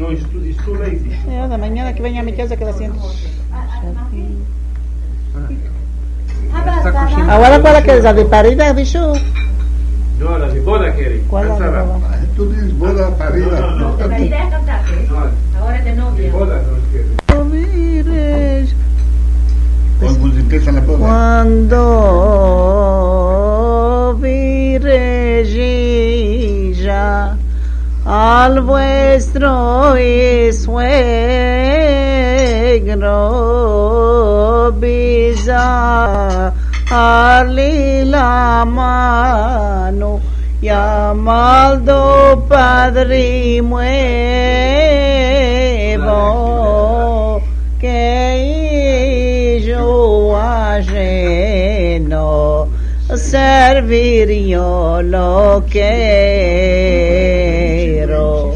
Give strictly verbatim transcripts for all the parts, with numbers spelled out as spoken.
No, it's too, it's too lazy. Ya, la mañana que venga a mi casa que la siento. Ahora cuál es que es la de parida, dicho. No, la de boda quiere. ¿Cuál es la de boda? Tú dices boda parida. No, no, no. La parida es cantante. Ahora es de novia. De boda no quiere. ¿Cuándo empieza la boda? Cuando virejilla al vuestro y suegro besarle la mano, llamado Padre nuevo, que yo ajeno servir yo lo quiero,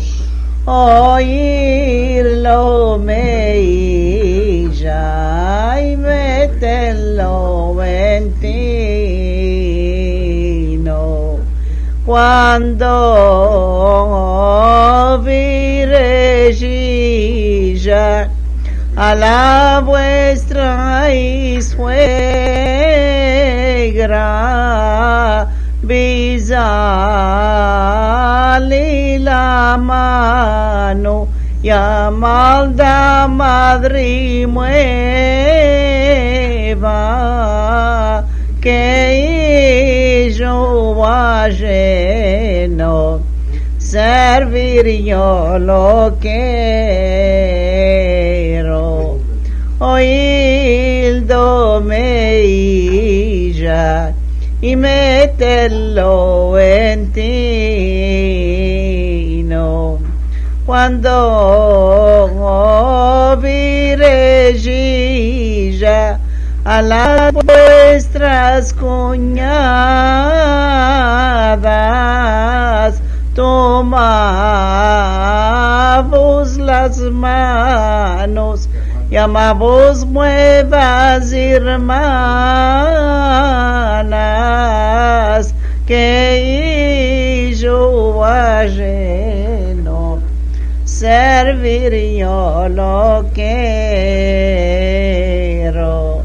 oírlo me ya y meterlo en ti, no. Cuando virejilla a la vuestra y suegra besarle la mano, llamada Madre nueva, que yo ajeno servir yo lo quiero, oído me ya y meterlo en ti, no. Cuando virejilla a las vuestras cuñadas tomavos las manos, llamavos nuevas hermanas, que yo ajeno servir yo lo quiero.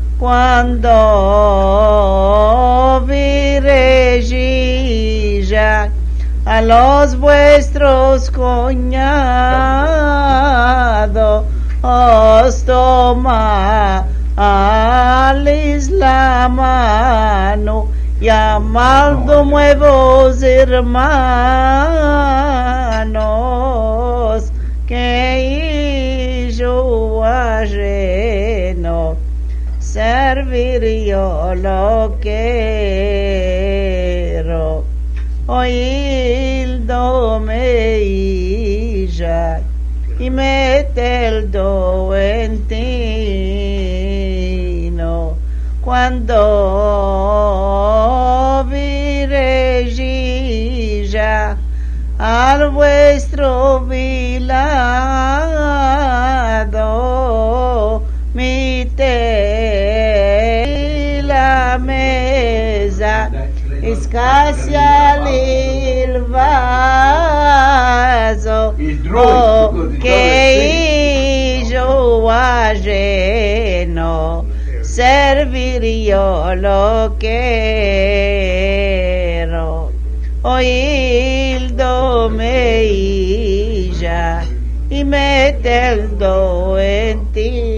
Cuando virejilla a los vuestros cuñados os toma ales la mano, llamando nuevos hermanos, que yo ajeno servir yo lo quiero, oído me ya y meterlo en ti, no. Cuando virejilla al vuestro vilado mite la mesa, escasea el vaso, oh, que yo ajeno servir yo lo quiero, oído me ya y meterlo en ti.